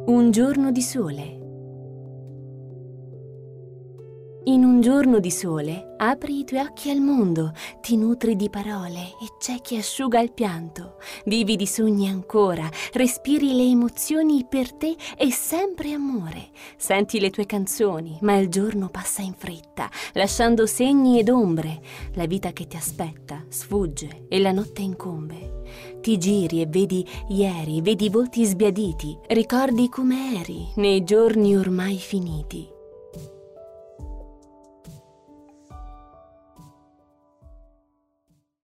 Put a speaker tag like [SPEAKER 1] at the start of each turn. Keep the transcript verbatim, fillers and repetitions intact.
[SPEAKER 1] Un giorno di sole. In un giorno di sole apri i tuoi occhi al mondo, ti nutri di parole e c'è chi asciuga il pianto. Vivi di sogni ancora, respiri le emozioni per te e sempre amore. Senti le tue canzoni, ma il giorno passa in fretta, lasciando segni ed ombre. La vita che ti aspetta sfugge e la notte incombe. Ti giri e vedi ieri, vedi volti sbiaditi, ricordi come eri nei giorni ormai finiti.